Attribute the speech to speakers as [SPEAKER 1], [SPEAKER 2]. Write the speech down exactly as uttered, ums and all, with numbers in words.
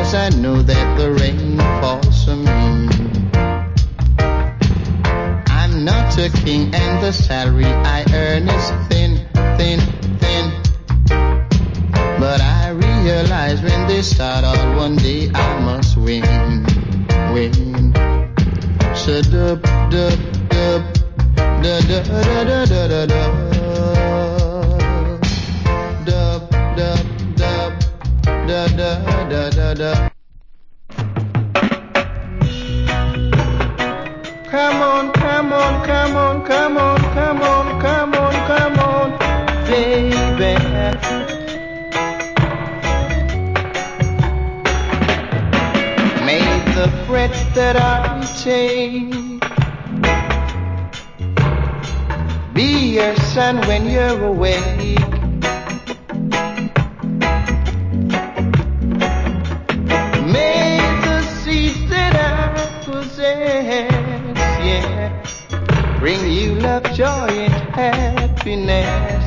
[SPEAKER 1] 'cause I know that the rain falls for me. I'm not a king and the salary I earn is thin, thin, thin. But I realize when they start out one day I must win, win. So dub, dub, dub, da da da da da da da. Dub, dub, dub, da da da da da. Come on, come on, come on, come on, come on, come on, come on, baby. May the threats that I take be your sun when you're awake. May the seeds that I possess, yeah, bring you love, joy, and happiness.